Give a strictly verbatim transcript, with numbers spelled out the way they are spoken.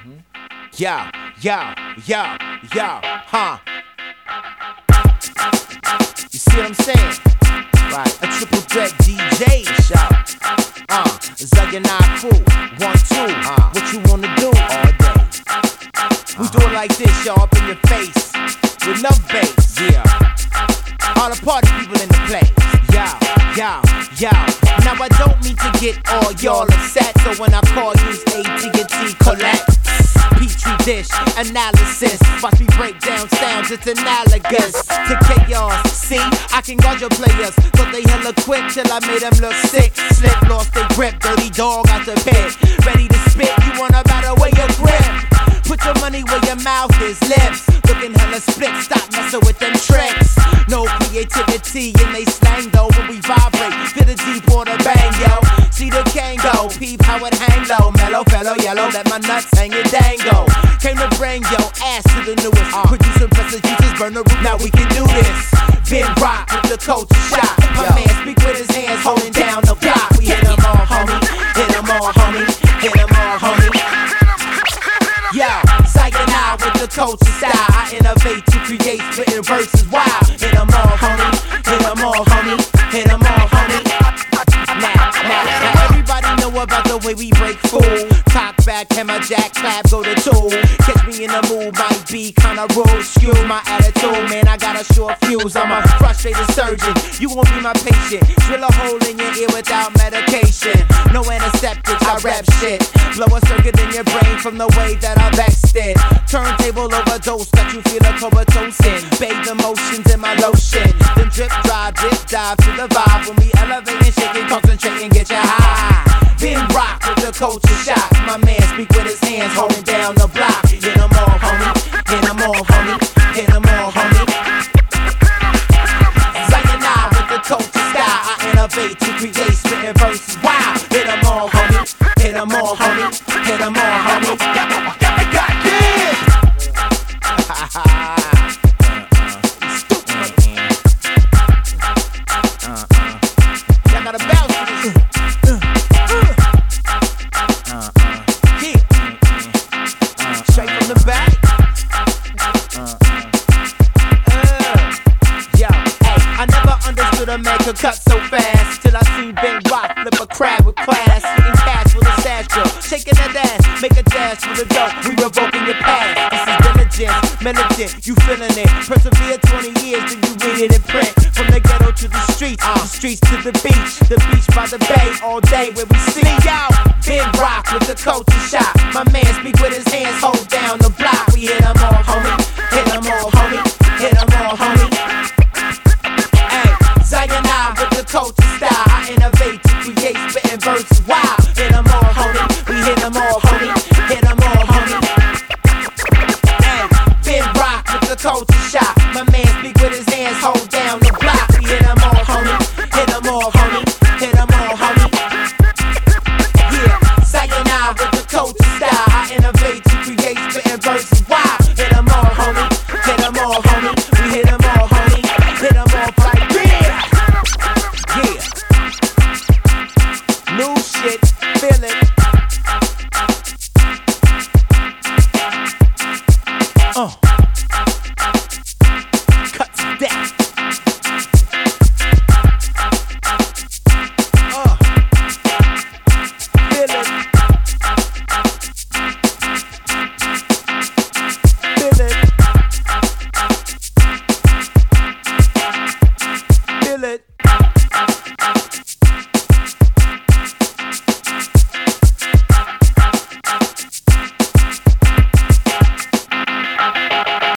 Mm-hmm. Yo, yo, yo, yo, huh? You see what I'm saying? Right, a triple threat D J show. Uh, Zaganah crew, one, two. Uh, what you wanna do all day? We do it like this, y'all, up in your face with enough bass. Yeah. All the party people in the place. Yo, yo, yo. Now I don't mean to get all y'all upset, so when I call use A T and T collect. Petri dish analysis. Watch me break down sounds, it's analogous to chaos. See, I can guard your players, thought they hella quick till I made them look sick. Slip, lost their grip, dirty dog out the pit. Ready to spit, you want a battle where your grip. Put your money where your mouth is, lips. Looking hella split, stop messing with them tricks. No creativity in they slang though. When we vibrate, feel the deep water bang, yo. See the cane go, peep how it hang low. Mellow, fellow, yellow, let my nuts hang it dango. Came to bring yo ass to the newest. uh. Producing pressure juices, burn the roof, now we can do this. Been rock with the culture shot. My yo. Man speak with his hands holding down the block. We hit them all, homie. Hit them all, homie. Hit them all, homie. Yo, Zaganah with the culture style. I innovate to create, spitting verses wild. Hit them all, homie. Hit them all, homie. Hit them all, homie. Now, now, now everybody know about the way we break fool. Cock back, hammer jack, clap, go to two. Catch me in the mood, might be kinda rude. Skew my attitude, man, I got a short fuse. I'm a frustrated surgeon, you won't be my patient. Drill a hole in your ear without medication. No antiseptics, I rap shit. Blow a circuit in your brain from the way that I vexed it. Turntable overdose, got you feel a comatose in. Bathe emotions in my lotion. Then drip, drive, dip, dive to the vibe. When we elevate and shake it, concentrate and get you high. Been rock with the culture shock. My man speak with his hands holding down the block. Hit them all, homie. Hit them all, homie. Hit them all, homie. Zaganah with the culture style. I innovate to create spitting verses. Wow. Hit them all, homie. Hit them all, homie. Hit them all, homie. Got, got, got, got this. Y'all gotta bounce to this. Straight from the back. Uh, yo, hey, I never understood a man could cut so fast till I seen Ben Rock flip a crab with class, hitting cash with a stash girl, shaking that ass, make a dash with a dope. We revoking your past. This is diligence, militant, you feeling it. Persevere twenty years till you read it in print. From the ghetto to the streets, uh, the streets to the beach, the beach by the bay, all day where we see y'all. Ben Rock with the culture shot. My man speak with his hands, hold down the block. We hit 'em all.